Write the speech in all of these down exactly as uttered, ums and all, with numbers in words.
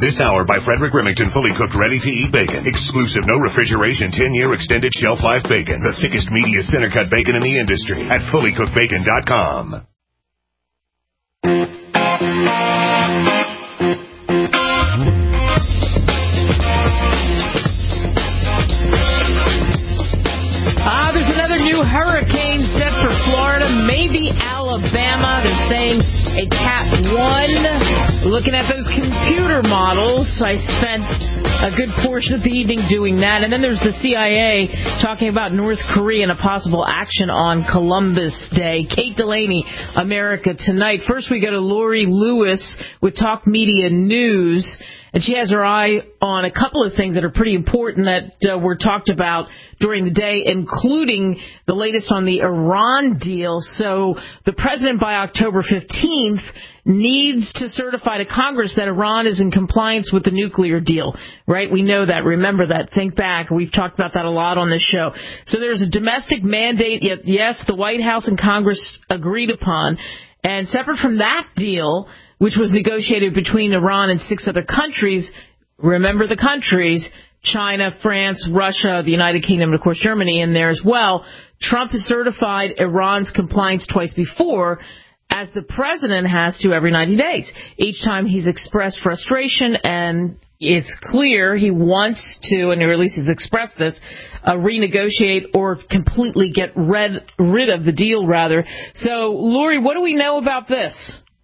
This hour by Frederick Remington, fully cooked, ready-to-eat bacon. Exclusive, no refrigeration, ten-year extended shelf life bacon. The thickest, meatiest, center-cut bacon in the industry at fully cooked bacon dot com. Ah, there's another new hurricane set for Florida, maybe Alabama. They're saying a Cat one. Looking at those computer models, I spent a good portion of the evening doing that. And then there's the C I A talking about North Korea and a possible action on Columbus Day. Kate Delaney, America Tonight. First, we go to Lori Lewis with Talk Media News. And she has her eye on a couple of things that are pretty important that uh, were talked about during the day, including the latest on the Iran deal. So the president, by October fifteenth, needs to certify to Congress that Iran is in compliance with the nuclear deal, right? We know that. Remember that. Think back. We've talked about that a lot on this show. So there's a domestic mandate. Yes, the White House and Congress agreed upon. And separate from that deal, which was negotiated between Iran and six other countries, remember the countries, China, France, Russia, the United Kingdom, and, of course, Germany in there as well. Trump has certified Iran's compliance twice before, as the president has to every ninety days. Each time he's expressed frustration, and it's clear he wants to, and or at least he's expressed this, uh, renegotiate or completely get rid, rid of the deal, rather. So, Lori, what do we know about this?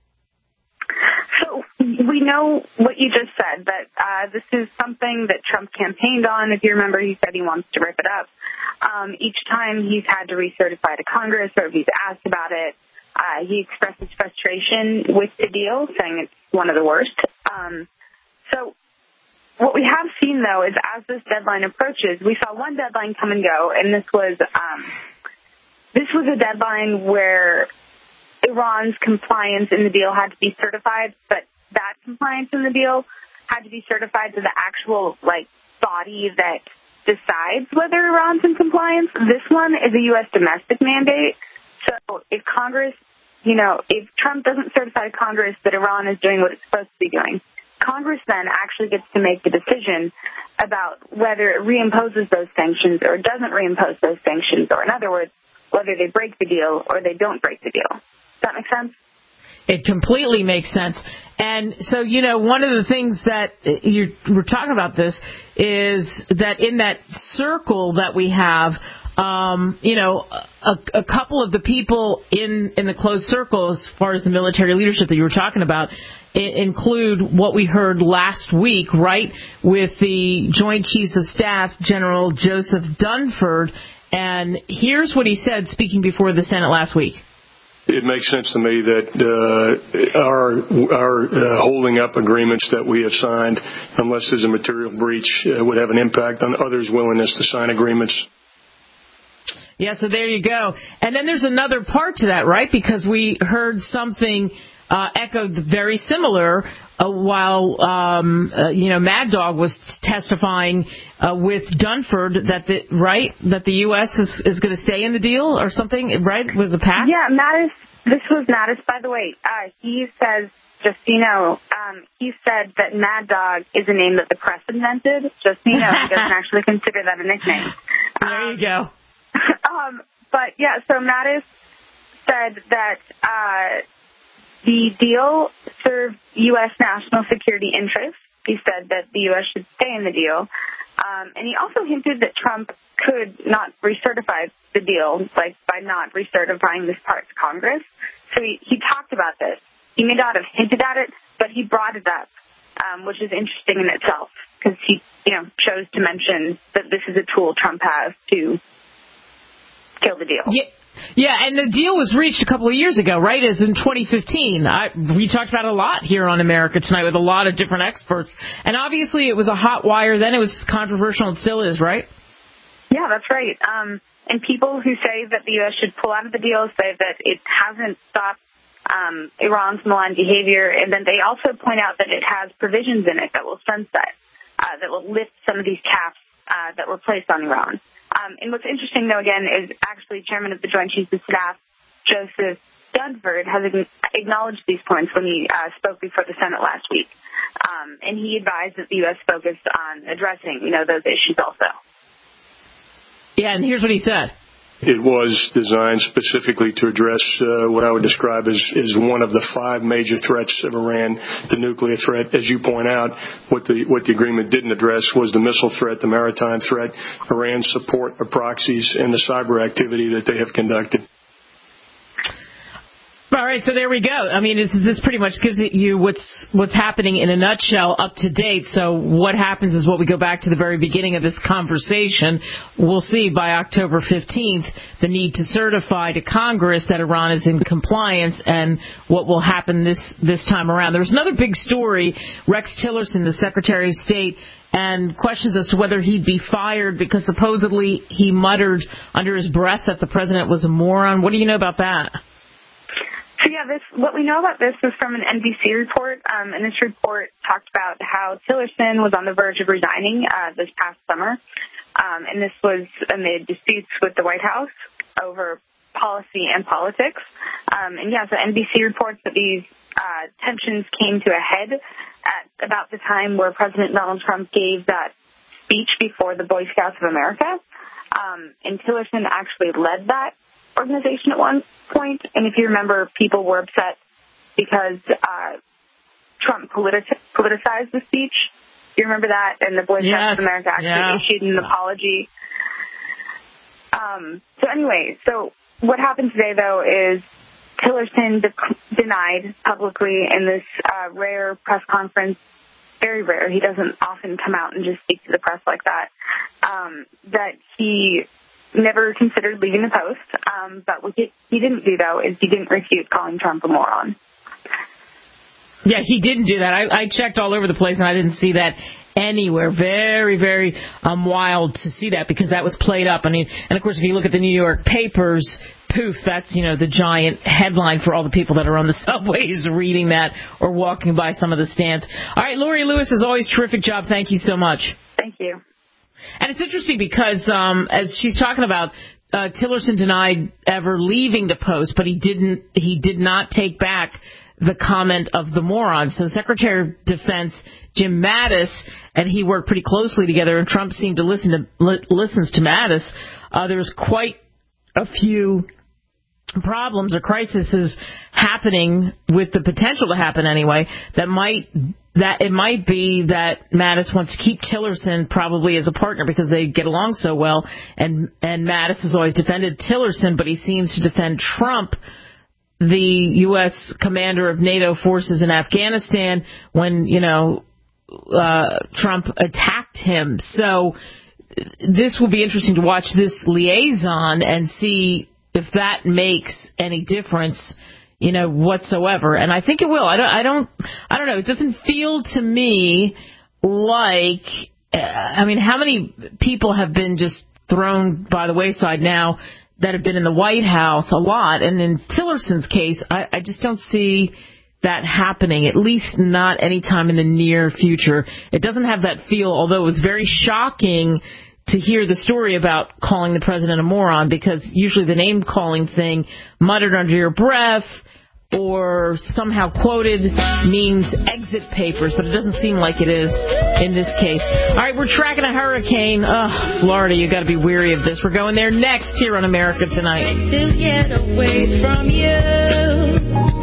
So we know what you just said, that uh, this is something that Trump campaigned on. If you remember, he said he wants to rip it up. Um, each time he's had to recertify to Congress or if he's asked about it, uh, he expresses frustration with the deal, saying it's one of the worst. Um, so what we have seen, though, is as this deadline approaches, we saw one deadline come and go, and this was um, this was a deadline where Iran's compliance in the deal had to be certified, but that compliance in the deal had to be certified to the actual, like, body that decides whether Iran's in compliance. This one is a U S domestic mandate. So if Congress, you know, if Trump doesn't certify to Congress that Iran is doing what it's supposed to be doing, Congress then actually gets to make the decision about whether it reimposes those sanctions or doesn't reimpose those sanctions, or in other words, whether they break the deal or they don't break the deal. Does that make sense? It completely makes sense. And so, you know, one of the things that you were talking about this is that in that circle that we have, um, you know, a, a couple of the people in, in the closed circle, as far as the military leadership that you were talking about, include what we heard last week, right, with the Joint Chiefs of Staff, General Joseph Dunford. And here's what he said, speaking before the Senate last week. It makes sense to me that uh, our our uh, holding up agreements that we have signed, unless there's a material breach, uh, would have an impact on others' willingness to sign agreements. Yeah, so there you go. And then there's another part to that, right? Because we heard something uh, echoed very similar uh, while, um, uh, you know, Mad Dog was testifying uh, with Dunford that the right that the U S is, is going to stay in the deal or something, right, with the pact? Yeah, Mattis. This was Mattis, by the way. Uh, he says, just so you know, um, he said that Mad Dog is a name that the press invented. Just so you know, he doesn't actually consider that a nickname. There um, you go. um, but yeah, so Mattis said that uh, the deal served U S national security interests. He said that the U S should stay in the deal. Um, and he also hinted that Trump could not recertify the deal, like by not recertifying this part to Congress. So he, he talked about this. He may not have hinted at it, but he brought it up, um, which is interesting in itself, because he, you know, chose to mention that this is a tool Trump has to kill the deal. Yeah. Yeah, and the deal was reached a couple of years ago, right, as in twenty fifteen. I, we talked about it a lot here on America Tonight with a lot of different experts. And obviously it was a hot wire then. It was controversial and still is, right? Yeah, that's right. Um, and people who say that the U S should pull out of the deal say that it hasn't stopped um, Iran's malign behavior. And then they also point out that it has provisions in it that will sunset, uh, that will lift some of these caps uh, that were placed on Iran. Um, and what's interesting, though, again, is actually Chairman of the Joint Chiefs of Staff, Joseph Dunford has acknowledged these points when he uh, spoke before the Senate last week. Um, and he advised that the U S focused on addressing, you know, those issues also. Yeah, and here's what he said. It was designed specifically to address uh, what I would describe as, as one of the five major threats of Iran, the nuclear threat. As you point out, what the what the agreement didn't address was the missile threat, the maritime threat, Iran's support of proxies, and the cyber activity that they have conducted. All right, so there we go. I mean, this, this pretty much gives it you what's what's happening in a nutshell, up to date. So what happens is what we go back to the very beginning of this conversation. We'll see by October fifteenth the need to certify to Congress that Iran is in compliance and what will happen this, this time around. There was another big story, Rex Tillerson, the Secretary of State, and questions as to whether he'd be fired because supposedly he muttered under his breath that the president was a moron. What do you know about that? So, yeah, this, what we know about this was from an N B C report, um, and this report talked about how Tillerson was on the verge of resigning uh, this past summer, um, and this was amid disputes with the White House over policy and politics. Um, and, yeah, so N B C reports that these uh, tensions came to a head at about the time where President Donald Trump gave that speech before the Boy Scouts of America, um, and Tillerson actually led that organization at one point, and if you remember, people were upset because uh, Trump politi- politicized the speech. Do you remember that? And the Boy Scouts yes. of America actually yeah. issued an apology. Um, so anyway, so what happened today, though, is Tillerson de- denied publicly in this uh, rare press conference, very rare, he doesn't often come out and just speak to the press like that, um, that he never considered leaving the post, um, but what he, he didn't do, though, is he didn't refute calling Trump a moron. Yeah, he didn't do that. I, I checked all over the place, and I didn't see that anywhere. Very, very um, wild to see that because that was played up. I mean, and, of course, if you look at the New York papers, poof, that's, you know, the giant headline for all the people that are on the subways reading that or walking by some of the stands. All right, Lori Lewis, as always, terrific job. Thank you so much. Thank you. And it's interesting because um, as she's talking about, uh, Tillerson denied ever leaving the post, but he didn't. He did not take back the comment of the moron. So Secretary of Defense Jim Mattis and he worked pretty closely together, and Trump seemed to listen to li- listens to Mattis. Uh, there's quite a few problems or crises happening with the potential to happen anyway that might. That it might be that Mattis wants to keep Tillerson probably as a partner because they get along so well, and and Mattis has always defended Tillerson, but he seems to defend Trump, the U S commander of NATO forces in Afghanistan, when, you know, uh, Trump attacked him. So this will be interesting to watch this liaison and see if that makes any difference, you know, whatsoever. And I think it will. I don't, I don't, I don't know. It doesn't feel to me like, uh, I mean, how many people have been just thrown by the wayside now that have been in the White House? A lot. And in Tillerson's case, I, I just don't see that happening, at least not anytime in the near future. It doesn't have that feel, although it was very shocking to hear the story about calling the president a moron, because usually the name-calling thing, muttered under your breath or somehow quoted, means exit papers, but it doesn't seem like it is in this case. All right, we're tracking a hurricane. Ugh, Florida, you got to be weary of this. We're going there next here on America Tonight. To get away from you,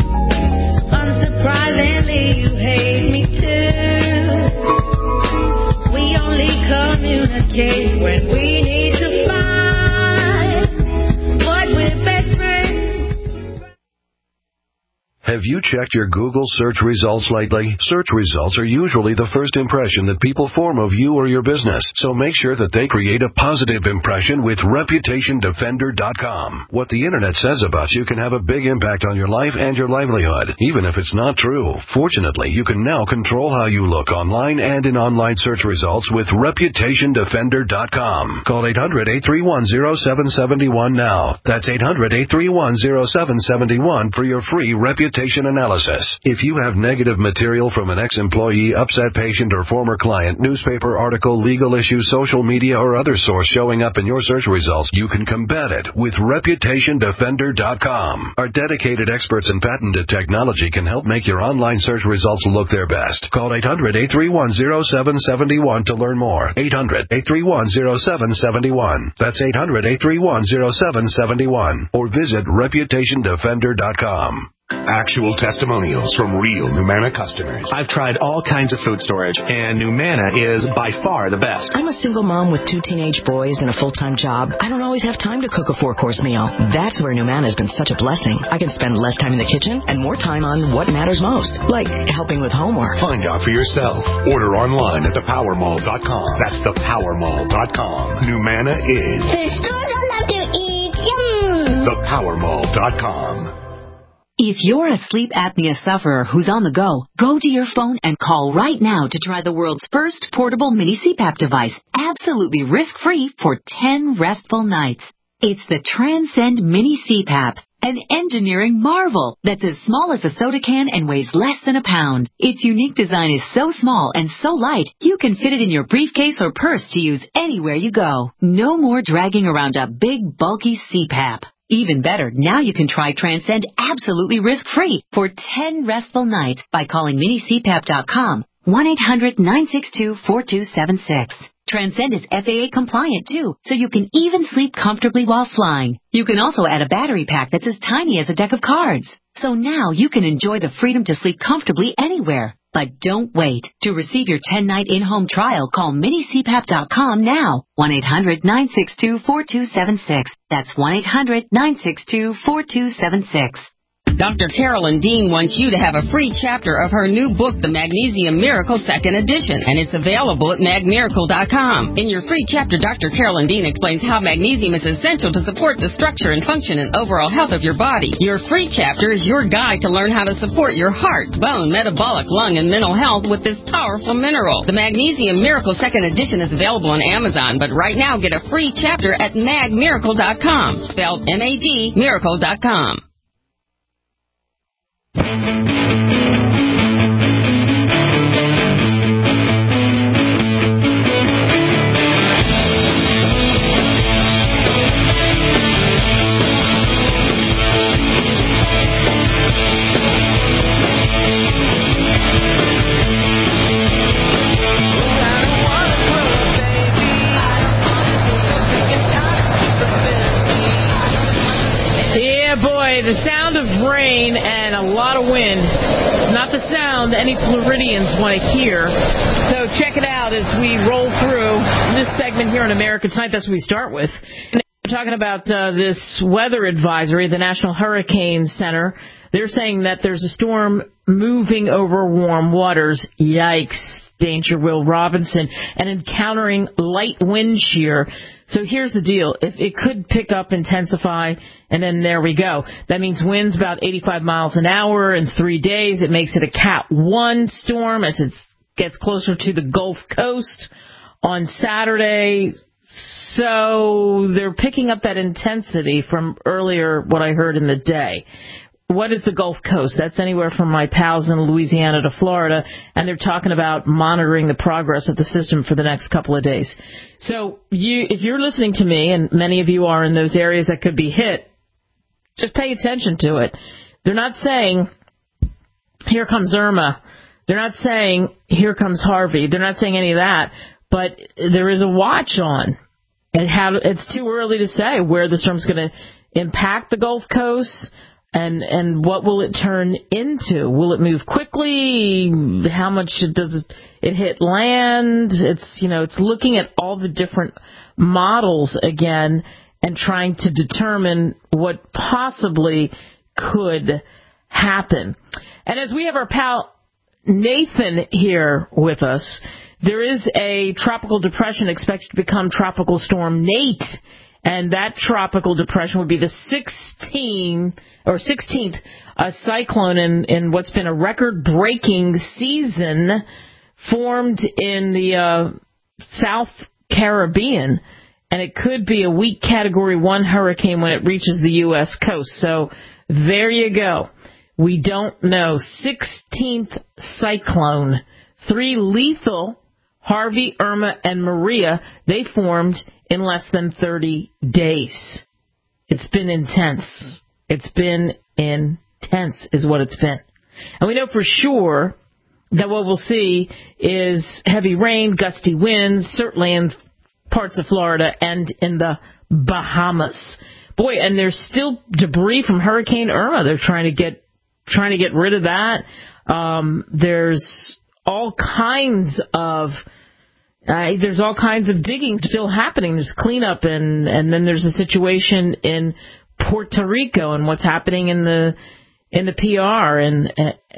unsurprisingly, you hate me too. We only communicate when we need to fight, but we're best friends. Have you checked your Google search results lately? Search results are usually the first impression that people form of you or your business, so make sure that they create a positive impression with reputation defender dot com. What the Internet says about you can have a big impact on your life and your livelihood, even if it's not true. Fortunately, you can now control how you look online and in online search results with reputation defender dot com. Call eight hundred, eight three one, zero seven seven one now. That's eight hundred, eight three one, zero seven seven one for your free Reputation reputation analysis. If you have negative material from an ex-employee, upset patient, or former client, newspaper article, legal issue, social media, or other source showing up in your search results, you can combat it with reputation defender dot com. Our dedicated experts in patented technology can help make your online search results look their best. Call eight hundred, eight three one, zero seven seven one to learn more. eight hundred, eight three one, zero seven seven one. That's eight hundred, eight three one, zero seven seven one. Or visit reputation defender dot com. Actual testimonials from real Numanna customers. I've tried all kinds of food storage, and Numanna is by far the best. I'm a single mom with two teenage boys and a full-time job. I don't always have time to cook a four-course meal. That's where Numanna has been such a blessing. I can spend less time in the kitchen and more time on what matters most, like helping with homework. Find out for yourself. Order online at the power mall dot com. That's the power mall dot com. Numanna is the stores I love to eat. Yum! the power mall dot com. If you're a sleep apnea sufferer who's on the go, go to your phone and call right now to try the world's first portable mini C PAP device, absolutely risk-free for ten restful nights. It's the Transcend Mini C PAP, an engineering marvel that's as small as a soda can and weighs less than a pound. Its unique design is so small and so light, you can fit it in your briefcase or purse to use anywhere you go. No more dragging around a big, bulky C PAP. Even better, now you can try Transcend absolutely risk-free for ten restful nights by calling mini c pap dot com, one eight hundred, nine six two, four two seven six. Transcend is F A A compliant too, so you can even sleep comfortably while flying. You can also add a battery pack that's as tiny as a deck of cards. So now you can enjoy the freedom to sleep comfortably anywhere. But don't wait. To receive your ten-night in-home trial, call mini c pap dot com now. one eight hundred, nine six two, four two seven six. That's one eight hundred, nine six two, four two seven six. Doctor Carolyn Dean wants you to have a free chapter of her new book, The Magnesium Miracle Second Edition, and it's available at mag miracle dot com. In your free chapter, Doctor Carolyn Dean explains how magnesium is essential to support the structure and function and overall health of your body. Your free chapter is your guide to learn how to support your heart, bone, metabolic, lung, and mental health with this powerful mineral. The Magnesium Miracle Second Edition is available on Amazon, but right now get a free chapter at mag miracle dot com, spelled M A G miracle dot com. The sound of rain and a lot of wind, not the sound any Floridians want to hear. So check it out as we roll through this segment here on America Tonight. That's what we start with. And we're talking about uh, this weather advisory, the National Hurricane Center. They're saying that there's a storm moving over warm waters. Yikes, danger, Will Robinson, and encountering light wind shear. So here's the deal. If it could pick up, intensify, and then there we go. That means winds about eighty-five miles an hour in three days. It makes it a Cat one storm as it gets closer to the Gulf Coast on Saturday. So they're picking up that intensity from earlier, what I heard in the day. What is the Gulf Coast? That's anywhere from my pals in Louisiana to Florida, and they're talking about monitoring the progress of the system for the next couple of days. So you, if you're listening to me, and many of you are in those areas that could be hit, just pay attention to it. They're not saying, here comes Irma. They're not saying, here comes Harvey. They're not saying any of that, but there is a watch on. And how, it's too early to say where the storm's going to impact the Gulf Coast. And and what will it turn into? Will it move quickly? How much does it hit land? It's, you know, it's looking at all the different models again and trying to determine what possibly could happen. And as we have our pal Nathan here with us, there is a tropical depression expected to become Tropical Storm Nate. And that tropical depression would be the sixteenth or sixteenth uh, cyclone in, in what's been a record-breaking season formed in the uh, South Caribbean. And it could be a weak Category one hurricane when it reaches the U S coast. So there you go. We don't know. sixteenth cyclone. Three lethal, Harvey, Irma, and Maria, they formed in less than thirty days. It's been intense. It's been intense is what it's been. And we know for sure that what we'll see is heavy rain, gusty winds, certainly in parts of Florida and in the Bahamas. Boy, and there's still debris from Hurricane Irma. They're trying to get trying to get rid of that. Um, there's all kinds of uh, there's all kinds of digging still happening. There's cleanup, and and then there's a situation in Puerto Rico and what's happening in the in the P R and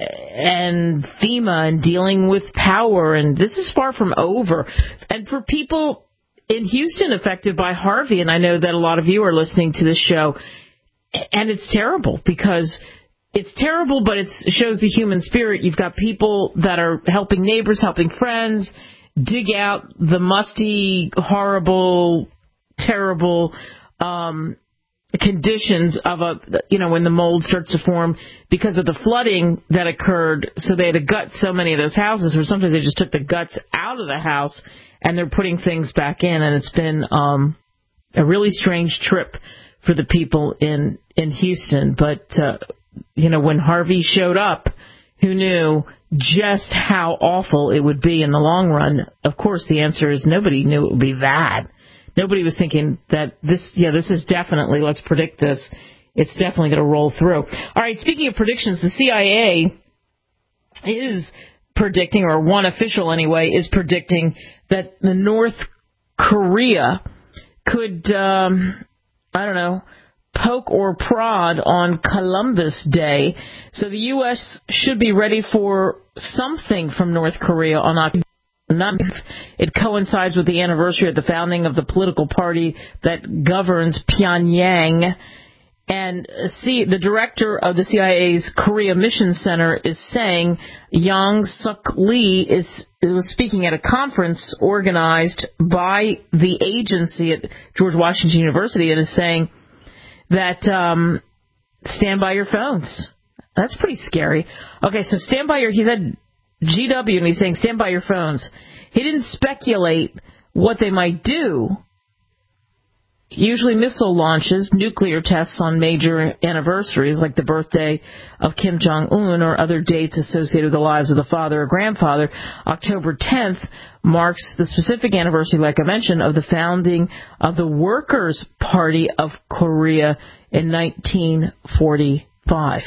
and FEMA and dealing with power, and this is far from over. And for people in Houston affected by Harvey, and I know that a lot of you are listening to this show, and it's terrible because it's terrible, but it's, it shows the human spirit. You've got people that are helping neighbors, helping friends, dig out the musty, horrible, terrible um conditions of a, you know, when the mold starts to form because of the flooding that occurred. So they had to gut so many of those houses, or sometimes they just took the guts out of the house and they're putting things back in. And it's been um, a really strange trip for the people in, in Houston. But, uh, you know, when Harvey showed up, who knew just how awful it would be in the long run? Of course, the answer is nobody knew it would be that. Nobody was thinking that this, yeah, this is definitely, let's predict this. It's definitely going to roll through. All right, speaking of predictions, the C I A is predicting, or one official anyway, is predicting that the North Korea could, um, I don't know, poke or prod on Columbus Day. So the U S should be ready for something from North Korea on October ninth. It coincides with the anniversary of the founding of the political party that governs Pyongyang. And see, the director of the C I A's Korea Mission Center is saying Yang Suk Lee is was speaking at a conference organized by the agency at George Washington University, and is saying that um, stand by your phones. That's pretty scary. Okay, so stand by your, he said G W, and he's saying stand by your phones. He didn't speculate what they might do. Usually missile launches, nuclear tests on major anniversaries like the birthday of Kim Jong-un or other dates associated with the lives of the father or grandfather. October tenth marks the specific anniversary, like I mentioned, of the founding of the Workers' Party of Korea in nineteen forty-five.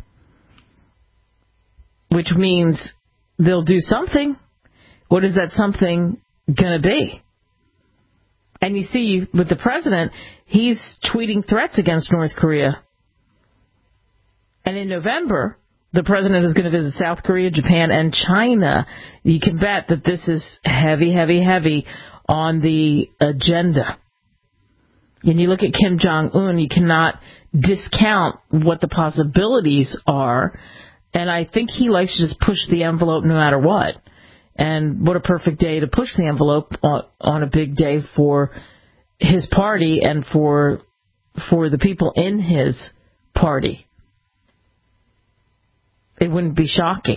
Which means they'll do something. What is that something going to be? And you see, with the president, he's tweeting threats against North Korea. And in November, the president is going to visit South Korea, Japan, and China. You can bet that this is heavy, heavy, heavy on the agenda. And you look at Kim Jong-un, you cannot discount what the possibilities are. And I think he likes to just push the envelope no matter what. And what a perfect day to push the envelope on, on a big day for his party and for for the people in his party. It wouldn't be shocking.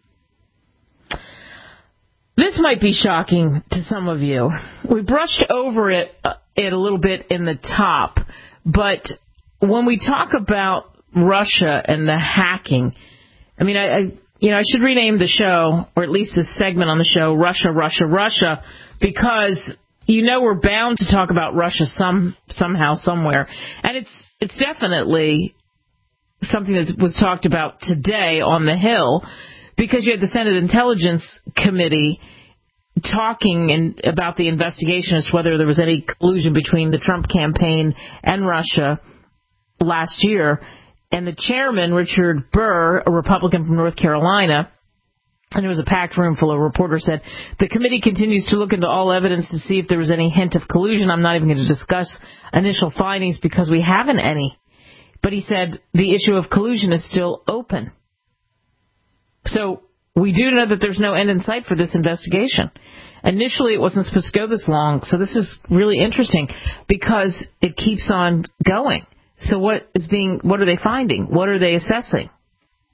This might be shocking to some of you. We brushed over it, uh, it a little bit in the top, but when we talk about Russia and the hacking, I mean, I, I You know, I should rename the show, or at least a segment on the show, Russia, Russia, Russia, because you know we're bound to talk about Russia some somehow, somewhere. And it's it's definitely something that was talked about today on the Hill, because you had the Senate Intelligence Committee talking in, about the investigation as to whether there was any collusion between the Trump campaign and Russia last year. And the chairman, Richard Burr, a Republican from North Carolina, and it was a packed room full of reporters, said, the committee continues to look into all evidence to see if there was any hint of collusion. I'm not even going to discuss initial findings because we haven't any. But he said the issue of collusion is still open. So we do know that there's no end in sight for this investigation. Initially, it wasn't supposed to go this long, so this is really interesting because it keeps on going. So what is being? What are they finding? What are they assessing?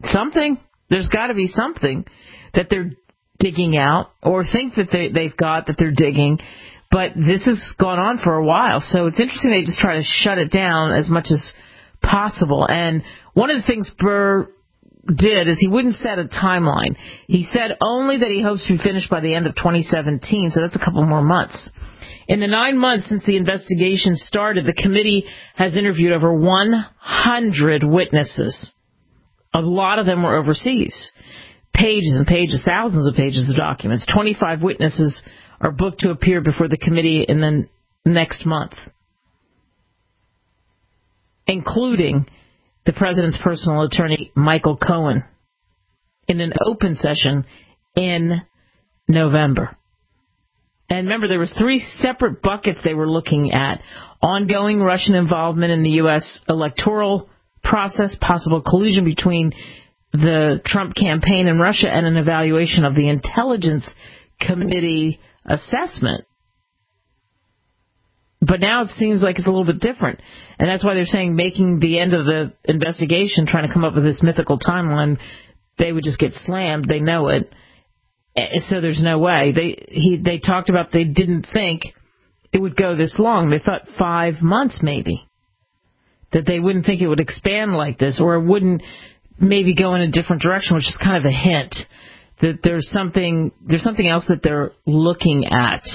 something. There's got to be something that they're digging out or think that they, they've got that they're digging. But this has gone on for a while. So it's interesting they just try to shut it down as much as possible. And one of the things Burr did is he wouldn't set a timeline. He said only that he hopes to be finished by the end of twenty seventeen, so that's a couple more months. In the nine months since the investigation started, the committee has interviewed over one hundred witnesses. A lot of them were overseas. Pages and pages, thousands of pages of documents. twenty-five witnesses are booked to appear before the committee in the next month, including the president's personal attorney, Michael Cohen, in an open session in November. And remember, there was three separate buckets they were looking at. Ongoing Russian involvement in the U S electoral process, possible collusion between the Trump campaign and Russia, and an evaluation of the Intelligence Committee assessment. But now it seems like it's a little bit different. And that's why they're saying making the end of the investigation, trying to come up with this mythical timeline, they would just get slammed. They know it. So there's no way. They he they talked about they didn't think it would go this long. They thought five months maybe. That they wouldn't think it would expand like this, or it wouldn't maybe go in a different direction, which is kind of a hint that there's something there's something else that they're looking at.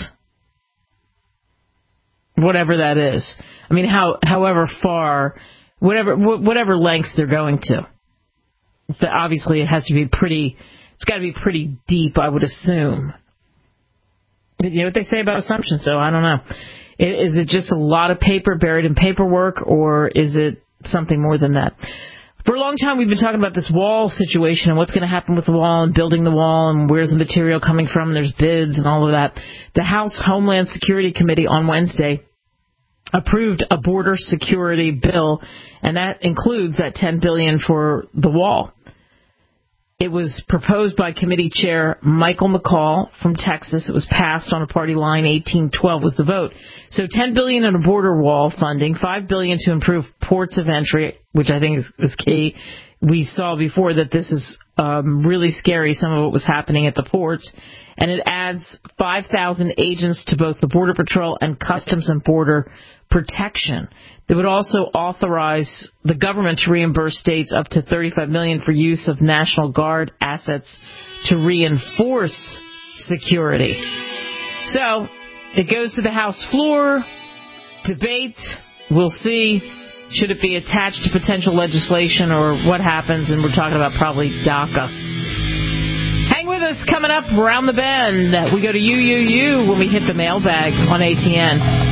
Whatever that is. I mean, how however far, whatever whatever lengths they're going to. Obviously, it has to be pretty. It's got to be pretty deep, I would assume. You know what they say about assumptions, so I don't know. Is it just a lot of paper buried in paperwork, or is it something more than that? For a long time, we've been talking about this wall situation and what's going to happen with the wall and building the wall and where's the material coming from. And there's bids and all of that. The House Homeland Security Committee on Wednesday approved a border security bill, and that includes that ten billion dollars for the wall. It was proposed by committee chair Michael McCaul from Texas. It was passed on a party line. eighteen twelve was the vote. So ten billion dollars in a border wall funding, five billion dollars to improve ports of entry, which I think is key. We saw before that this is um, really scary, some of what was happening at the ports. And it adds five thousand agents to both the Border Patrol and Customs and Border Protection. They would also authorize the government to reimburse states up to thirty-five million dollars for use of National Guard assets to reinforce security. So it goes to the House floor, debate. We'll see. Should it be attached to potential legislation or what happens? And we're talking about probably DACA. Hang with us. Coming up around the bend, we go to U U U when we hit the mailbag on A T N.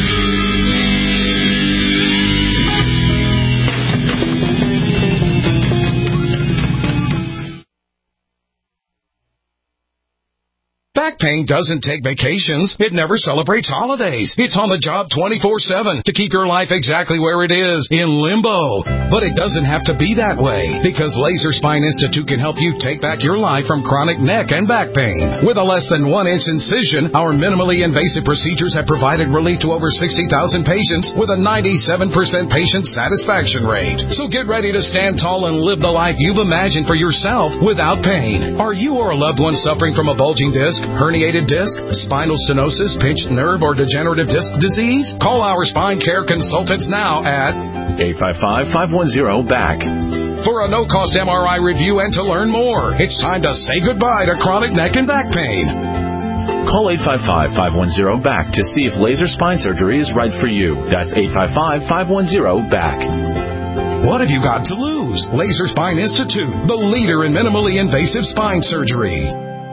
Back pain doesn't take vacations. It never celebrates holidays. It's on the job twenty-four seven to keep your life exactly where it is, in limbo. But it doesn't have to be that way, because Laser Spine Institute can help you take back your life from chronic neck and back pain. With a less than one inch incision, our minimally invasive procedures have provided relief to over sixty thousand patients with a ninety-seven percent patient satisfaction rate. So get ready to stand tall and live the life you've imagined for yourself without pain. Are you or a loved one suffering from a bulging disc, herniated disc, spinal stenosis, pinched nerve, or degenerative disc disease? Call our spine care consultants now at eight five five, five one zero, B A C. For a no-cost M R I review and to learn more. It's time to say goodbye to chronic neck and back pain. Call eight five five, five one zero, B A C to see if laser spine surgery is right for you. That's eight five five, five one zero, B A C. What have you got to lose? Laser Spine Institute, the leader in minimally invasive spine surgery.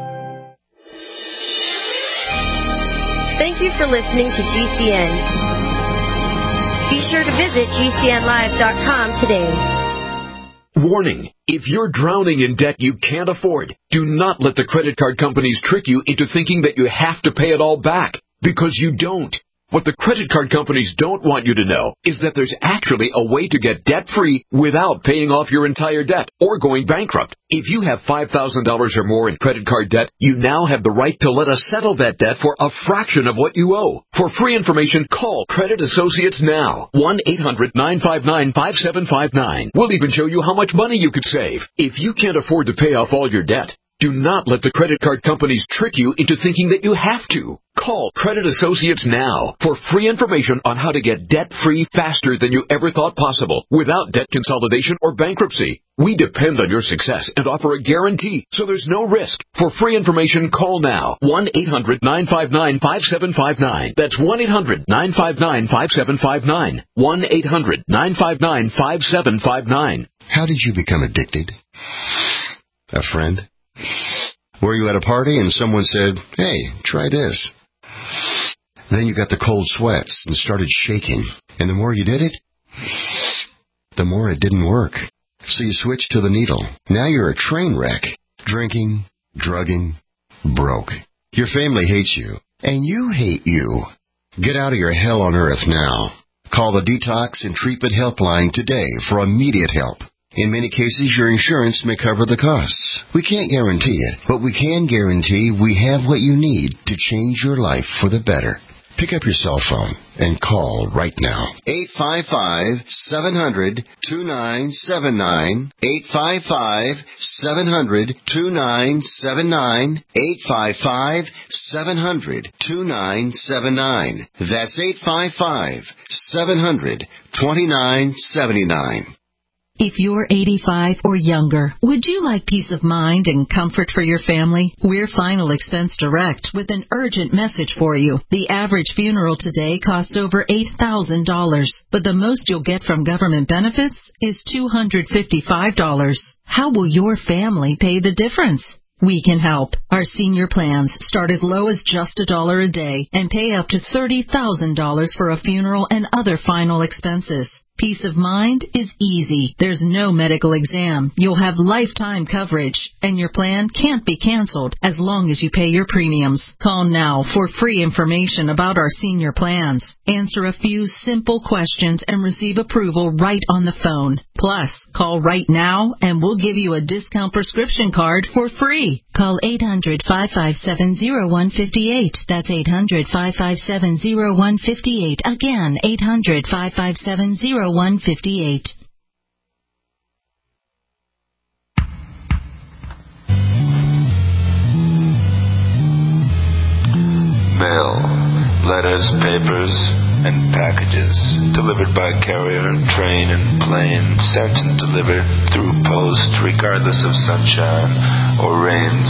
Thank you for listening to G C N. Be sure to visit G C N live dot com today. Warning. If you're drowning in debt you can't afford, do not let the credit card companies trick you into thinking that you have to pay it all back, because you don't. What the credit card companies don't want you to know is that there's actually a way to get debt-free without paying off your entire debt or going bankrupt. If you have five thousand dollars or more in credit card debt, you now have the right to let us settle that debt for a fraction of what you owe. For free information, call Credit Associates now. one eight hundred nine five nine five seven five nine. We'll even show you how much money you could save. If you can't afford to pay off all your debt, do not let the credit card companies trick you into thinking that you have to. Call Credit Associates now for free information on how to get debt-free faster than you ever thought possible without debt consolidation or bankruptcy. We depend on your success and offer a guarantee, so there's no risk. For free information, call now. one eight hundred nine five nine five seven five nine. That's one eight hundred nine five nine five seven five nine. one eight hundred nine five nine five seven five nine. How did you become addicted? A friend? Were you at a party and someone said, hey, try this? Then you got the cold sweats and started shaking. And the more you did it, the more it didn't work. So you switched to the needle. Now you're a train wreck. Drinking, drugging, broke. Your family hates you. And you hate you. Get out of your hell on earth now. Call the Detox and Treatment Helpline today for immediate help. In many cases, your insurance may cover the costs. We can't guarantee it, but we can guarantee we have what you need to change your life for the better. Pick up your cell phone and call right now. eight five five, seven hundred, two nine seven nine. eight five five, seven hundred, two nine seven nine. eight five five, seven hundred, two nine seven nine. That's eight five five, seven hundred, two nine seven nine. If you're eighty-five or younger, would you like peace of mind and comfort for your family? We're Final Expense Direct with an urgent message for you. The average funeral today costs over eight thousand dollars, but the most you'll get from government benefits is two hundred fifty-five dollars. How will your family pay the difference? We can help. Our senior plans start as low as just a dollar a day and pay up to thirty thousand dollars for a funeral and other final expenses. Peace of mind is easy. There's no medical exam. You'll have lifetime coverage, and your plan can't be canceled as long as you pay your premiums. Call now for free information about our senior plans. Answer a few simple questions and receive approval right on the phone. Plus, call right now and we'll give you a discount prescription card for free. Call eight hundred, five five seven, zero one five eight. That's eight hundred, five five seven, zero one five eight. Again, eight hundred, five five seven, zero one five eight. Mail, letters, papers, and packages delivered by carrier, train, and plane, sent and delivered through post regardless of sunshine or rains.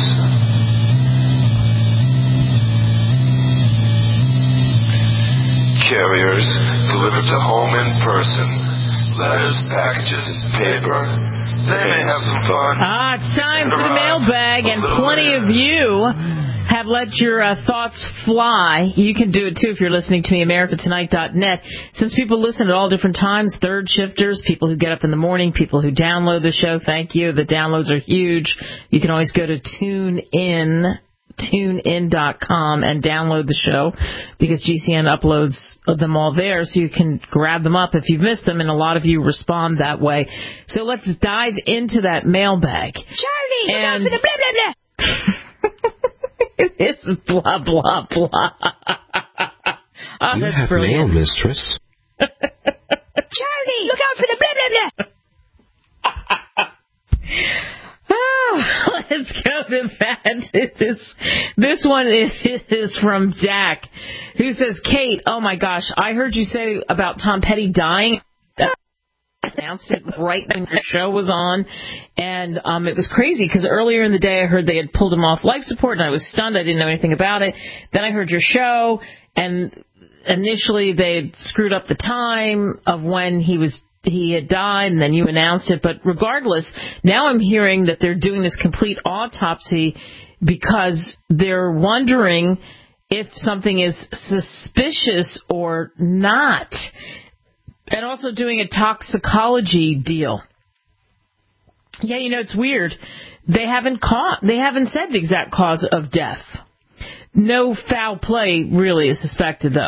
Carriers delivered to home in person. Letters, packages, paper. They may have some fun. Ah, it's time for the mailbag, and plenty of you have let your uh, thoughts fly. You can do it, too, if you're listening to me, America Tonight dot net. Since people listen at all different times, third shifters, people who get up in the morning, people who download the show, thank you. The downloads are huge. You can always go to TuneIn. tune in dot com and download the show because G C N uploads them all there so you can grab them up if you've missed them, and a lot of you respond that way. So let's dive into that mailbag. Charlie, and look out for the blah, blah, blah. It's blah, blah, blah. Oh, you that's have brilliant. mail, mistress. Charlie, look out for the blah, blah, blah. Oh, let's go to that. This, this one is, is from Jack, who says, Kate, oh my gosh, I heard you say about Tom Petty dying. I announced it right when your show was on, and um, it was crazy because earlier in the day I heard they had pulled him off life support, and I was stunned. I didn't know anything about it. Then I heard your show, and initially they had screwed up the time of when he was he had died, and then you announced it. But regardless, now I'm hearing that they're doing this complete autopsy because they're wondering if something is suspicious or not. And also doing a toxicology deal. Yeah, you know, it's weird. They haven't caught, they haven't said the exact cause of death. No foul play really is suspected, though.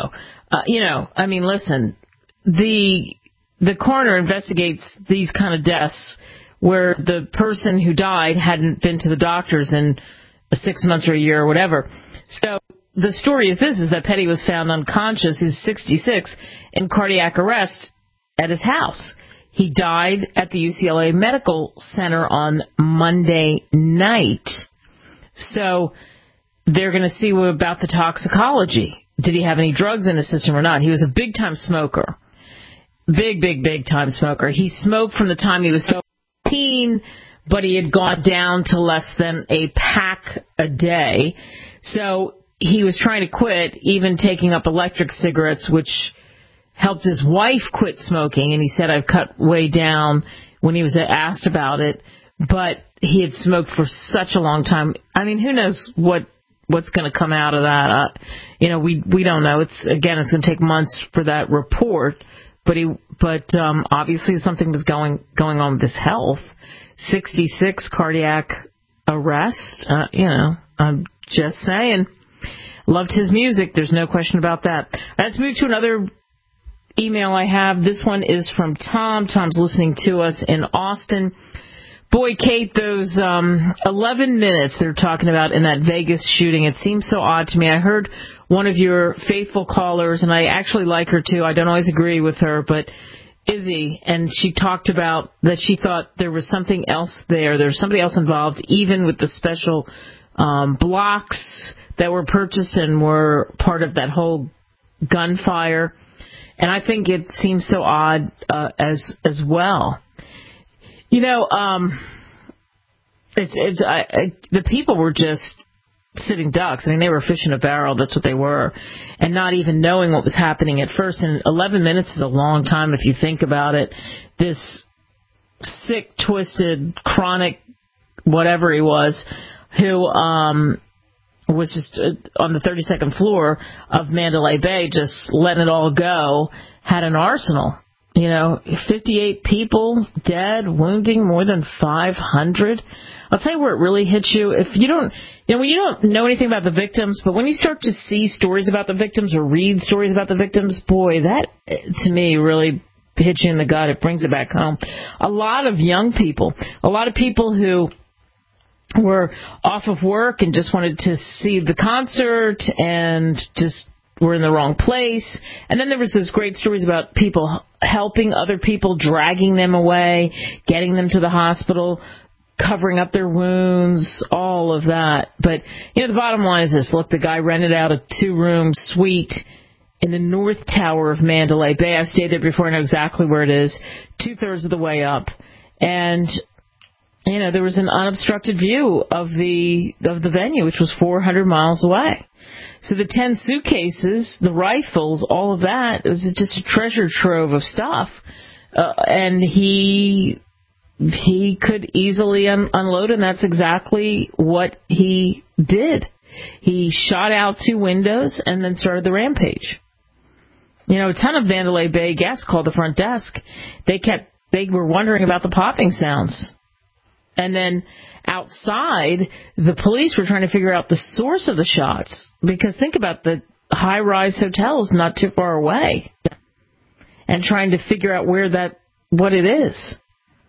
Uh, you know, I mean, listen, the the coroner investigates these kind of deaths where the person who died hadn't been to the doctors in six months or a year or whatever. So the story is this, is that Petty was found unconscious, he's sixty-six, in cardiac arrest at his house. He died at the U C L A Medical Center on Monday night. So they're going to see about the toxicology. Did he have any drugs in his system or not? He was a big-time smoker. Big, big, big-time smoker. He smoked from the time he was seventeen, but he had gone down to less than a pack a day. So he was trying to quit, even taking up electric cigarettes, which helped his wife quit smoking. And he said, I've cut way down when he was asked about it. But he had smoked for such a long time. I mean, who knows what what's going to come out of that? Uh, you know, we we don't know. It's again, it's going to take months for that report. But he, but um, obviously something was going going on with his health. sixty-six cardiac arrest. Uh, you know, I'm just saying. Loved his music. There's no question about that. Let's move to another email I have. This one is from Tom. Tom's listening to us in Austin. Boy, Kate, those um, eleven minutes they're talking about in that Vegas shooting, it seems so odd to me. I heard one of your faithful callers, and I actually like her too. I don't always agree with her, but Izzy, and she talked about that she thought there was something else there. There was somebody else involved, even with the special um, blocks that were purchased and were part of that whole gunfire. And I think it seems so odd uh, as as well. You know, um, it's it's I, I, the people were just sitting ducks. I mean, they were fish in a barrel. That's what they were, and not even knowing what was happening at first. And eleven minutes is a long time if you think about it. This sick, twisted, chronic, whatever he was, who um, was just on the thirty-second floor of Mandalay Bay, just letting it all go, had an arsenal. You know, fifty-eight people dead, wounding more than five hundred. I'll tell you where it really hits you. If you don't, you know, when you don't know anything about the victims, but when you start to see stories about the victims or read stories about the victims, boy, that, to me, really hits you in the gut. It brings it back home. A lot of young people, a lot of people who were off of work and just wanted to see the concert and just were in the wrong place. And then there was those great stories about people helping other people, dragging them away, getting them to the hospital, covering up their wounds, all of that. But, you know, the bottom line is this. Look, the guy rented out a two-room suite in the North Tower of Mandalay Bay. I've stayed there before. I know exactly where it is, two-thirds of the way up. And, you know, there was an unobstructed view of the of the venue, which was four hundred miles away. So the ten suitcases, the rifles, all of that, it was just a treasure trove of stuff. Uh, and he he could easily un- unload, and that's exactly what he did. He shot out two windows and then started the rampage. You know, a ton of Mandalay Bay guests called the front desk. They kept they were wondering about the popping sounds. And then outside, the police were trying to figure out the source of the shots. Because think about the high-rise hotels not too far away. And trying to figure out where that, what it is.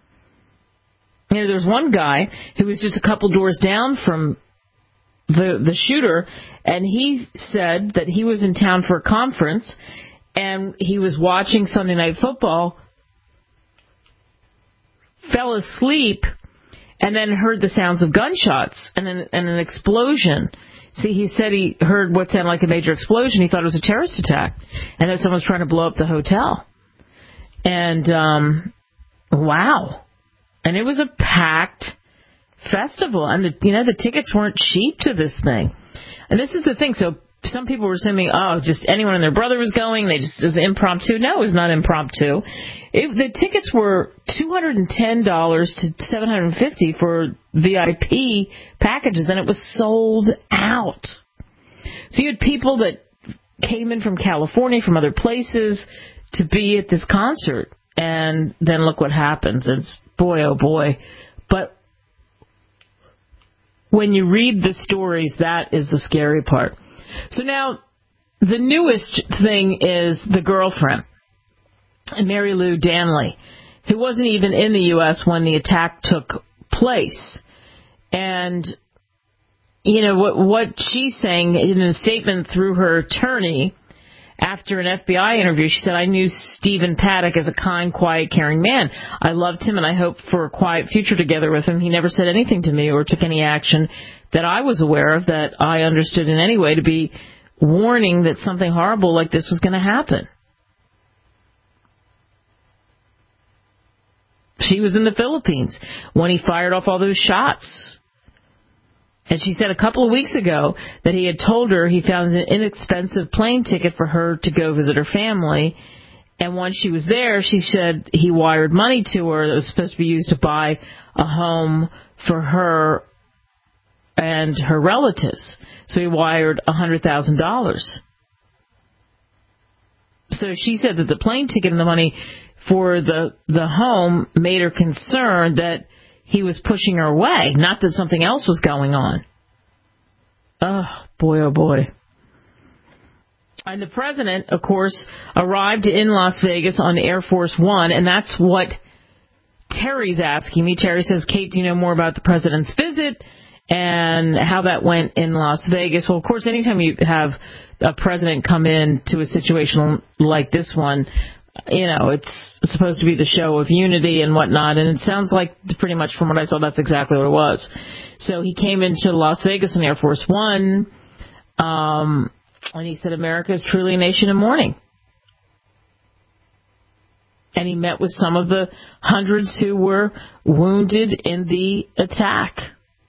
You know, there's one guy who was just a couple doors down from the the shooter, and he said that he was in town for a conference, and he was watching Sunday Night Football, fell asleep, and then heard the sounds of gunshots and an, and an explosion. See, he said he heard what sounded like a major explosion. He thought it was a terrorist attack, and that someone was trying to blow up the hotel. And, um, wow. And it was a packed festival. And, the, you know, the tickets weren't cheap to this thing. And this is the thing. So some people were assuming, oh, just anyone and their brother was going. They just, it was impromptu. No, it was not impromptu. It, the tickets were two hundred ten dollars to seven hundred fifty dollars for V I P packages, and it was sold out. So you had people that came in from California, from other places, to be at this concert. And then look what happens. It's boy, oh boy. But when you read the stories, that is the scary part. So now, the newest thing is the girlfriend, Mary Lou Danley, who wasn't even in the U S when the attack took place. And, you know, what, what she's saying in a statement through her attorney after an F B I interview, she said, I knew Stephen Paddock as a kind, quiet, caring man. I loved him and I hoped for a quiet future together with him. He never said anything to me or took any action that I was aware of that I understood in any way to be warning that something horrible like this was going to happen. She was in the Philippines when he fired off all those shots. And she said a couple of weeks ago that he had told her he found an inexpensive plane ticket for her to go visit her family. And once she was there, she said he wired money to her that was supposed to be used to buy a home for her and her relatives. So he wired one hundred thousand dollars. So she said that the plane ticket and the money for the the home made her concerned that he was pushing her away, not that something else was going on. Oh, boy, oh, boy. And the president, of course, arrived in Las Vegas on Air Force One, and that's what Terry's asking me. Terry says, Kate, do you know more about the president's visit and how that went in Las Vegas? Well, of course, anytime you have a president come in to a situation like this one, you know, it's supposed to be the show of unity and whatnot, and it sounds like pretty much from what I saw, that's exactly what it was. So he came into Las Vegas in Air Force One, um, and he said, America is truly a nation in mourning. And he met with some of the hundreds who were wounded in the attack.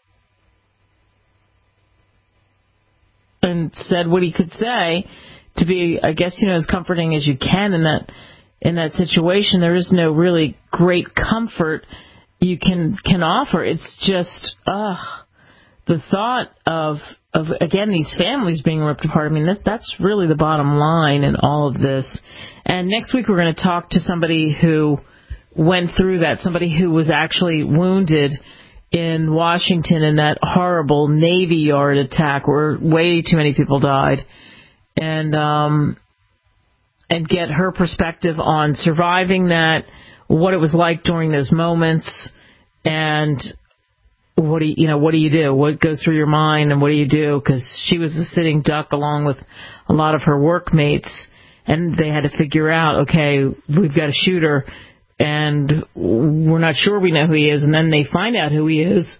And said what he could say to be, I guess, you know, as comforting as you can in that in that situation. There is no really great comfort you can can offer. It's just, ugh, the thought of, of again, these families being ripped apart. I mean, that, that's really the bottom line in all of this. And next week we're going to talk to somebody who went through that, somebody who was actually wounded in Washington in that horrible Navy Yard attack where way too many people died. And, um... and get her perspective on surviving that, what it was like during those moments, and what do you, you know, what do you do? What goes through your mind, and what do you do? Because she was a sitting duck along with a lot of her workmates, and they had to figure out, okay, we've got a shooter, and we're not sure we know who he is, and then they find out who he is.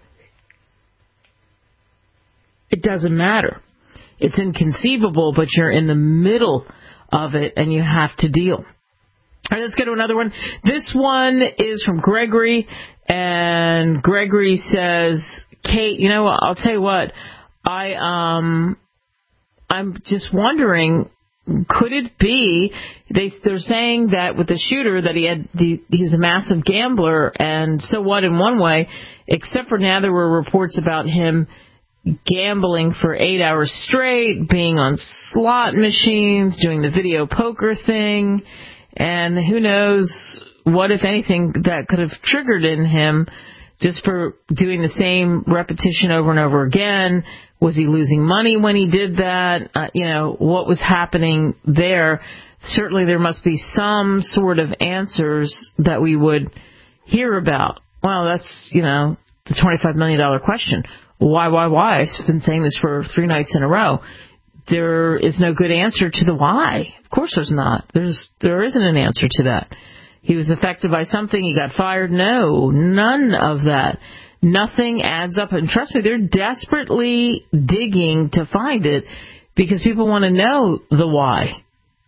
It doesn't matter. It's inconceivable, but you're in the middle of it, and you have to deal. All right, let's go to another one. This one is from Gregory, and Gregory says, Kate, you know, I'll tell you what, I, um, I'm just wondering, could it be, they, they're saying that with the shooter that he had, the, he's a massive gambler, and so what in one way, except for now there were reports about him gambling for eight hours straight, being on slot machines, doing the video poker thing, and who knows what, if anything, that could have triggered in him just for doing the same repetition over and over again. Was he losing money when he did that? Uh, you know, what was happening there? Certainly there must be some sort of answers that we would hear about. Well, that's, you know, the twenty-five million dollars question. Why, why, why? I've been saying this for three nights in a row. There is no good answer to the why. Of course there's not. There's, there isn't an answer to that. He was affected by something. He got fired. No, none of that. Nothing adds up. And trust me, they're desperately digging to find it because people want to know the why.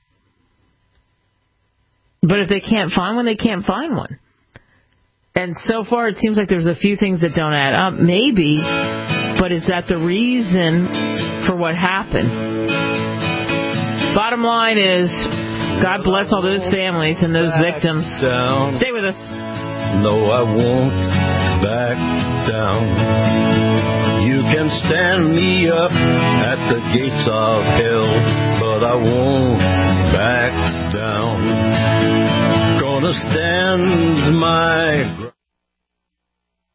But if they can't find one, they can't find one. And so far, it seems like there's a few things that don't add up. Maybe, but is that the reason for what happened? Bottom line is, God bless all those families and those victims. Down. Stay with us. No, I won't back down. You can stand me up at the gates of hell, but I won't back down. Gonna stand my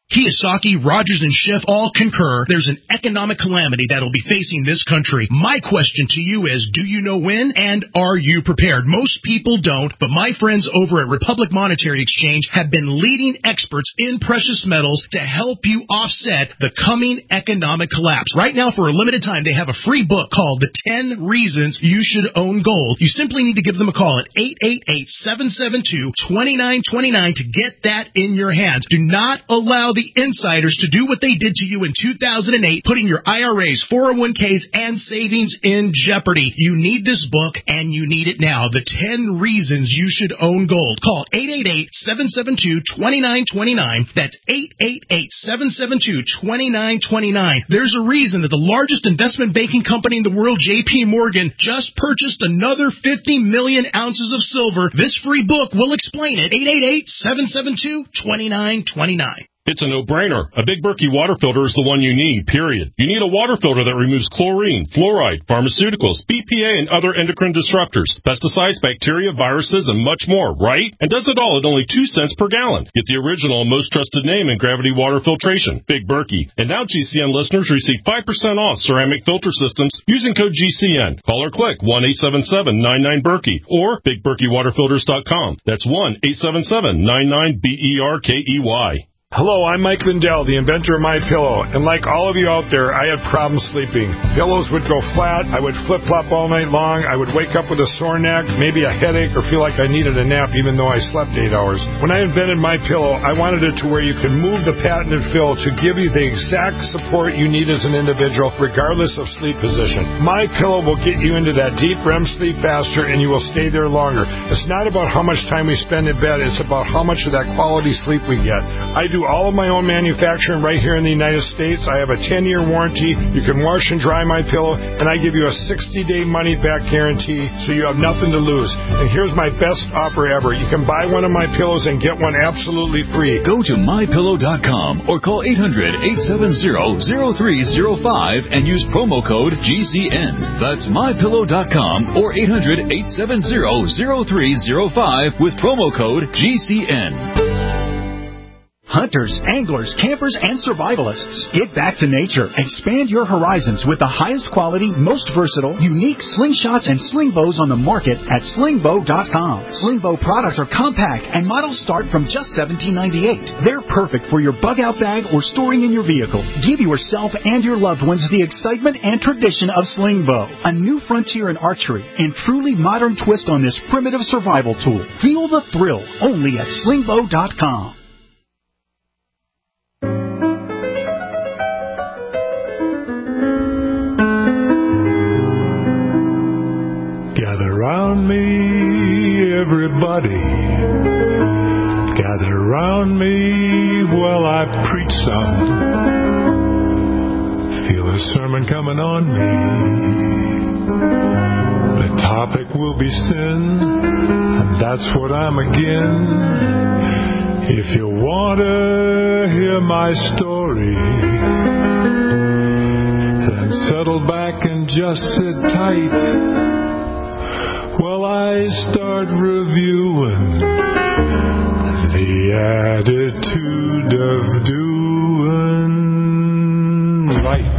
Kiyosaki, Rogers, and Schiff all concur there's an economic calamity that'll be facing this country. My question to you is, do you know when, and are you prepared? Most people don't, but my friends over at Republic Monetary Exchange have been leading experts in precious metals to help you offset the coming economic collapse. Right now, for a limited time, they have a free book called The ten Reasons You Should Own Gold. You simply need to give them a call at eight eight eight, seven seven two, two nine two nine to get that in your hands. Do not allow the insiders to do what they did to you in two thousand eight, putting your I R As, four oh one k's, and savings in jeopardy. You need this book, and you need it now. The ten Reasons You Should Own Gold. Call eight eight eight, seven seven two, two nine two nine. That's eight eight eight, seven seven two, two nine two nine. There's a reason that the largest investment banking company in the world, J P Morgan, just purchased another fifty million ounces of silver. This free book will explain it. eight eight eight, seven seven two, two nine two nine. It's a no-brainer. A Big Berkey water filter is the one you need, period. You need a water filter that removes chlorine, fluoride, pharmaceuticals, B P A, and other endocrine disruptors, pesticides, bacteria, viruses, and much more, right? And does it all at only two cents per gallon. Get the original and most trusted name in gravity water filtration, Big Berkey. And now G C N listeners receive five percent off ceramic filter systems using code G C N. Call or click one eight seven seven, nine nine, Berkey or big berkey water filters dot com. That's one eight seven seven, nine nine, B E R K E Y. Hello, I'm Mike Lindell, the inventor of MyPillow, and like all of you out there, I had problems sleeping. Pillows would go flat, I would flip-flop all night long, I would wake up with a sore neck, maybe a headache, or feel like I needed a nap even though I slept eight hours. When I invented MyPillow, I wanted it to where you can move the patented fill to give you the exact support you need as an individual, regardless of sleep position. MyPillow will get you into that deep R E M sleep faster, and you will stay there longer. It's not about how much time we spend in bed, it's about how much of that quality sleep we get. I do all of my own manufacturing right here in the United States. I have a ten-year warranty. You can wash and dry my pillow, and I give you a sixty-day money-back guarantee, so you have nothing to lose. And here's my best offer ever. You can buy one of my pillows and get one absolutely free. Go to my pillow dot com or call eight hundred, eight seven zero, zero three zero five and use promo code G C N. That's my pillow dot com or eight hundred, eight seven zero, zero three zero five with promo code G C N. Hunters, anglers, campers, and survivalists. Get back to nature. Expand your horizons with the highest quality, most versatile, unique slingshots and sling bows on the market at sling bow dot com. Sling bow products are compact and models start from just seventeen ninety-eight. They're perfect for your bug out bag or storing in your vehicle. Give yourself and your loved ones the excitement and tradition of sling bow, a new frontier in archery and truly modern twist on this primitive survival tool. Feel the thrill only at sling bow dot com. Around me, everybody, gather around me while I preach some. Feel a sermon coming on me. The topic will be sin, and that's what I'm again. If you want to hear my story, then settle back and just sit tight. Well, I start reviewing the attitude of doing right.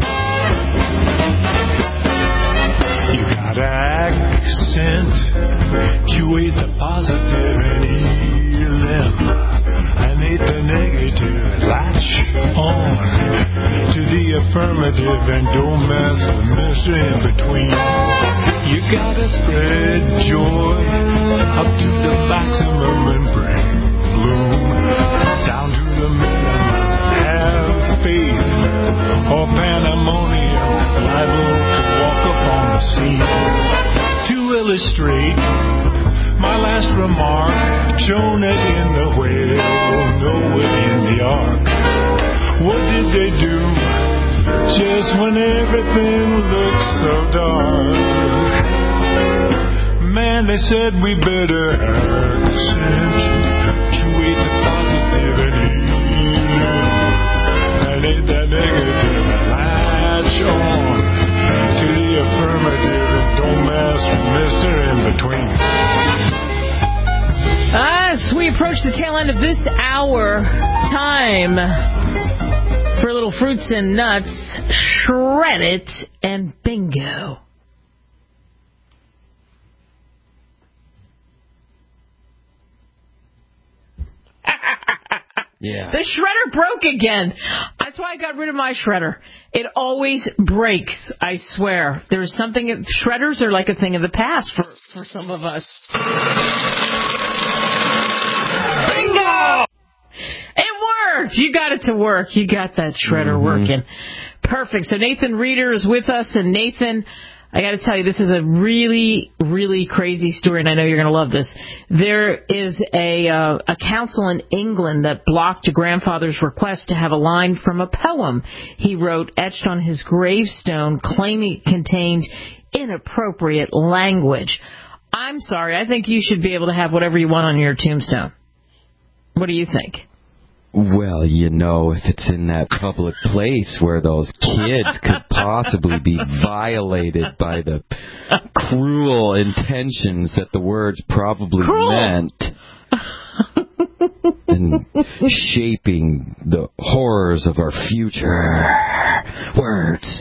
You got an accent, you ate the positive and heal them. I made the negative, latch on to the affirmative and don't mess with mystery in between. You gotta spread joy up to the maximum and bring bloom down to the minimum. Have faith or pandemonium liable to walk upon the scene. To illustrate my last remark, Jonah in the whale, Noah in the ark. What did they do just when everything looks so dark? Man, they said we better accent to eat the positive and healing, and ain't that negative. Latch on to the affirmative and don't mess with Mister In Between. As we approach the tail end of this hour, time For little fruits and nuts, shred it and bingo. Yeah. The shredder broke again. That's why I got rid of my shredder. It always breaks, I swear. There's something, shredders are like a thing of the past for, for some of us. Bingo! It worked! You got it to work. You got that shredder mm-hmm. working. Perfect. So Nathan Reeder is with us, and Nathan, I got to tell you, this is a really, really crazy story, and I know you're going to love this. There is a uh, a council in England that blocked a grandfather's request to have a line from a poem he wrote etched on his gravestone, claiming it contained inappropriate language. I'm sorry, I think you should be able to have whatever you want on your tombstone. What do you think? Well, you know, if it's in that public place where those kids could possibly be violated by the cruel intentions that the words probably cruel. meant, and shaping the horrors of our future words.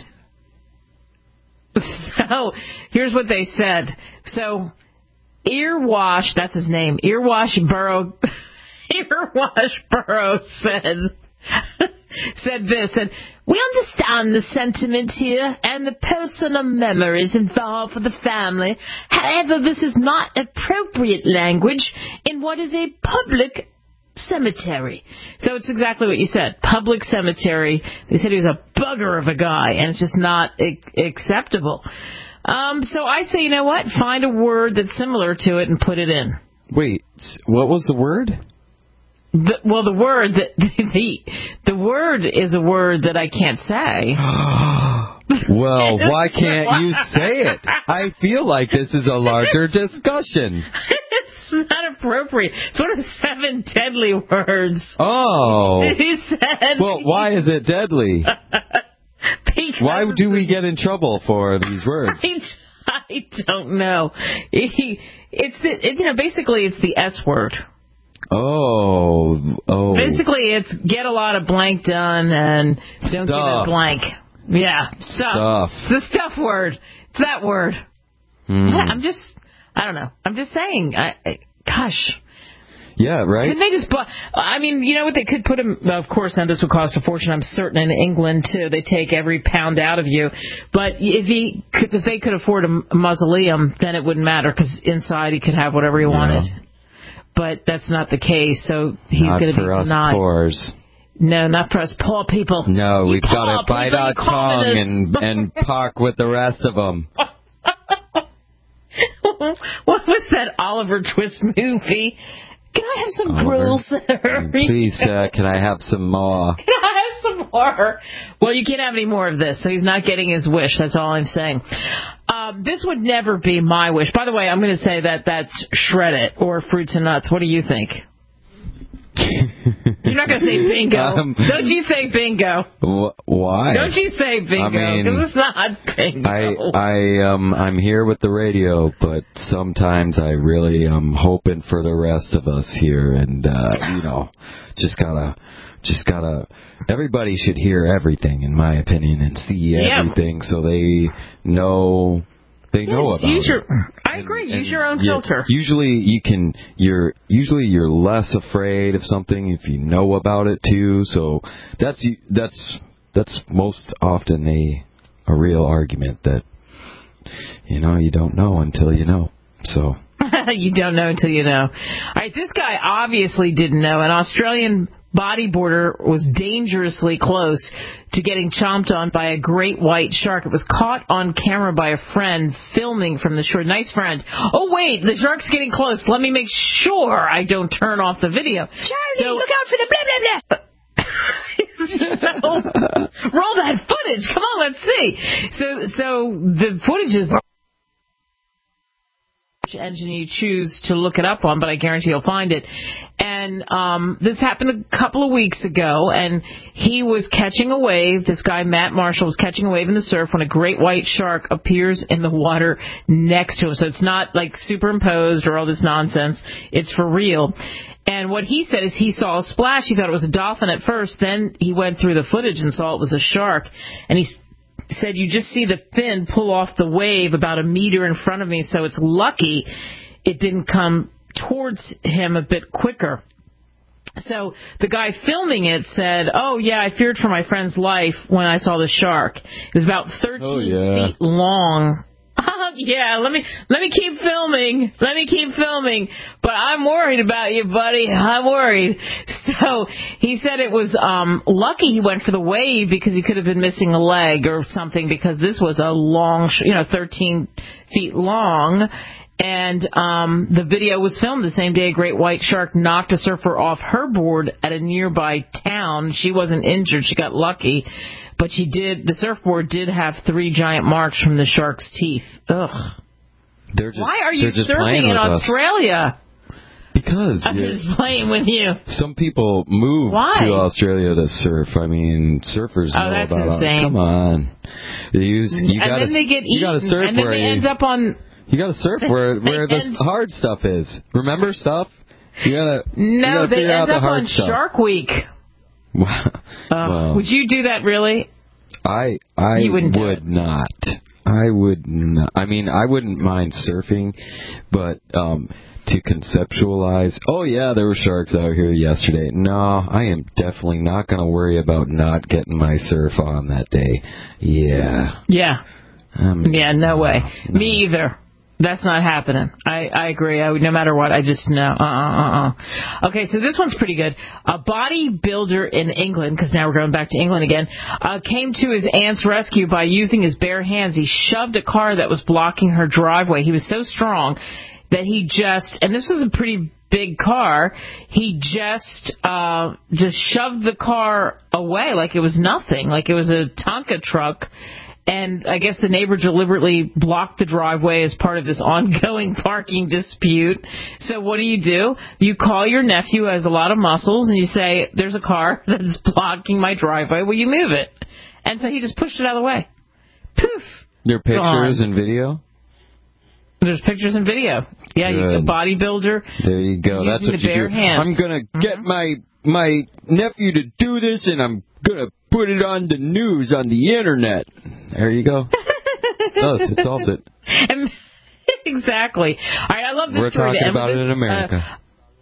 So, here's what they said. So, Earwash, that's his name, Earwash Burrow... Earwash Burrow said, said this, and we understand the sentiment here and the personal memories involved for the family. However, this is not appropriate language in what is a public cemetery. So it's exactly what you said, public cemetery. They said he was a bugger of a guy, and it's just not a- acceptable. Um, so I say, you know what? Find a word that's similar to it and put it in. Wait, what was the word? The, well, the word that the the word is a word that I can't say. Well, why can't you say it? I feel like this is a larger discussion. It's not appropriate. It's one of the seven deadly words. Oh. He said. Well, why is it deadly? Why do we get in trouble for these words? I, I don't know. He, it's the, it, you know, basically it's the S word. Oh, oh. Basically, it's get a lot of blank done and don't stuff. give it blank. Yeah, stuff. stuff. It's the stuff word. It's that word. Mm. Yeah, I'm just, I don't know. I'm just saying. I, I, gosh. Yeah, right. Couldn't they just? I mean, you know what? They could put him. Of course, now this would cost a fortune. I'm certain in England too. They take every pound out of you. But if he, could, if they could afford a mausoleum, then it wouldn't matter because inside he could have whatever he wanted. Yeah. But that's not the case, so he's going to be us denied. Poors. No, not for us poor people. No, you we've got to bite our tongue and, and park with the rest of them. What was that Oliver Twist movie? Can I have some grills? Please, uh, can I have some more? Can I have some more? Well, you can't have any more of this, so he's not getting his wish. That's all I'm saying. Um, this would never be my wish. By the way, I'm going to say that that's shred it or fruits and nuts. What do you think? You're not going to say bingo. Um, Don't you say bingo. Wh- why? Don't you say bingo, because I mean, it's not bingo. I, I, um, I'm here with the radio, but sometimes I really am hoping for the rest of us here, and, uh, you know, just gotta, just gotta, everybody should hear everything, in my opinion, and see everything, yeah. so they know... They yes, know about use your, it. I agree. And, use and your own yeah, filter. Usually, you can. You're usually you're less afraid of something if you know about it too. So that's that's that's most often a a real argument that you know you don't know until you know. So you don't know until you know. All right, this guy obviously didn't know. An Australian bodyboarder was dangerously close to getting chomped on by a great white shark. It was caught on camera by a friend filming from the shore. Nice friend. Oh, wait, the shark's getting close. Let me make sure I don't turn off the video. Charlie, so, look out for the blah, blah, blah. So, roll that footage. Come on, let's see. So, so the footage is... engine you choose to look it up on, but I guarantee you'll find it. And um, this happened a couple of weeks ago, and he was catching a wave. This guy, Matt Marshall, was catching a wave in the surf when a great white shark appears in the water next to him. So it's not like superimposed or all this nonsense. It's for real. And what he said is he saw a splash. He thought it was a dolphin at first. Then he went through the footage and saw it was a shark. And he said, you just see the fin pull off the wave about a meter in front of me, so it's lucky it didn't come towards him a bit quicker. So the guy filming it said, oh, yeah, I feared for my friend's life when I saw the shark. It was about thirteen oh, yeah. feet long. yeah, let me let me keep filming. Let me keep filming. But I'm worried about you, buddy. I'm worried. So he said it was um, lucky he went for the wave because he could have been missing a leg or something because this was a long, you know, thirteen feet long. And um, the video was filmed the same day a great white shark knocked a surfer off her board at a nearby town. She wasn't injured. She got lucky. But she did. The surfboard did have three giant marks from the shark's teeth. Ugh. They're just, Why are you just surfing in Australia? Us. Because I'm yeah, just playing with you. Some people move Why? to Australia to surf. I mean, surfers oh, know that's about insane. it. Come on. You, you and gotta, then they get you eaten. gotta surf and then where they you, end up on... You gotta surf where where the end, hard stuff is. Remember stuff? You gotta. No, you gotta they end the up hard on stuff. Shark Week. Wow. Uh, well, would you do that, really? I I you wouldn't would not. I would not. I mean, I wouldn't mind surfing, but um, to conceptualize, oh yeah, there were sharks out here yesterday. No, I am definitely not going to worry about not getting my surf on that day. Yeah. Yeah. Um, yeah, no way. No. Me either. That's not happening. I, I agree. I would, no matter what, I just, no. Uh-uh, uh-uh. Okay, so this one's pretty good. A bodybuilder in England, because now we're going back to England again, uh, came to his aunt's rescue by using his bare hands. He shoved a car that was blocking her driveway. He was so strong that he just, and this was a pretty big car, he just uh, just shoved the car away like it was nothing, like it was a Tonka truck. And I guess the neighbor deliberately blocked the driveway as part of this ongoing parking dispute. So what do you do? You call your nephew who has a lot of muscles and you say, there's a car that's blocking my driveway. Will you move it? And so he just pushed it out of the way. Poof. There are pictures and video? There's pictures and video. Yeah, you, a bodybuilder. There you go. That's what you do. Hands. I'm going to get mm-hmm. my my nephew to do this, and I'm going to put it on the news, on the internet. There you go. Oh, it solves it. And, exactly. All right, I love this We're story. We're talking about this, it in America. Uh,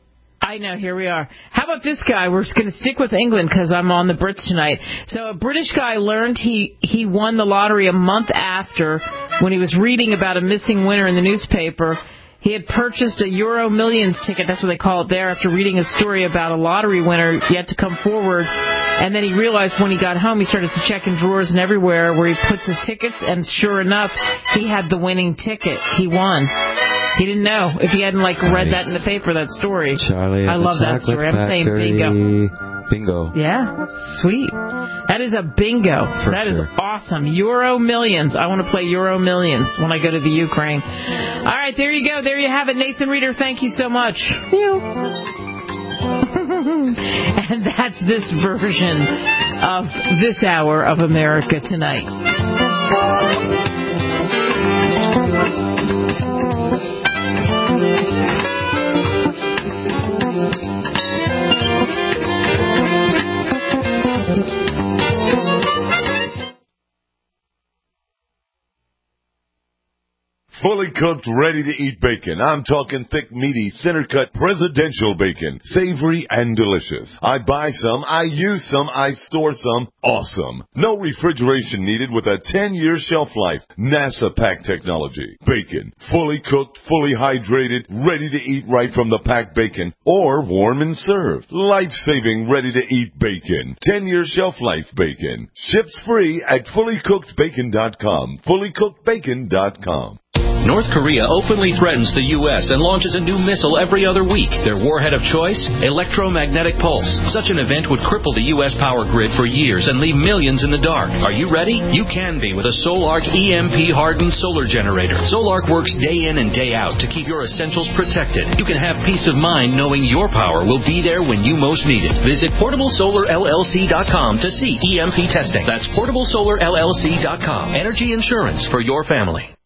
I know, here we are. How about this guy? We're going to stick with England because I'm on the Brits tonight. So a British guy learned he, he won the lottery a month after when he was reading about a missing winner in the newspaper. He had purchased a Euro Millions ticket, that's what they call it there, after reading a story about a lottery winner yet to come forward. And then he realized when he got home, he started to check in drawers and everywhere where he puts his tickets, and sure enough, he had the winning ticket. He won. He didn't know if he hadn't, like, read that in the paper, that story. Charlie I love that story. I'm saying bingo. Bingo. Yeah, sweet. That is a bingo. For that sure. is awesome. Euro Millions. I want to play Euro Millions when I go to the Ukraine. All right, there you go. There you have it. Nathan Reeder, thank you so much. And that's this version of this hour of America Tonight. Fully cooked, ready-to-eat bacon. I'm talking thick, meaty, center-cut, presidential bacon. Savory and delicious. I buy some, I use some, I store some. Awesome. No refrigeration needed with a ten-year shelf life. NASA pack technology. Bacon. Fully cooked, fully hydrated, ready to eat right from the packed bacon. Or warm and served. Life-saving, ready-to-eat bacon. ten-year shelf life bacon. Ships free at fully cooked bacon dot com. fully cooked bacon dot com. North Korea openly threatens the U S and launches a new missile every other week. Their warhead of choice? Electromagnetic pulse. Such an event would cripple the U S power grid for years and leave millions in the dark. Are you ready? You can be with a Solarc E M P-hardened solar generator. Solarc works day in and day out to keep your essentials protected. You can have peace of mind knowing your power will be there when you most need it. Visit portable solar L L C dot com to see E M P testing. That's portable solar L L C dot com. Energy insurance for your family.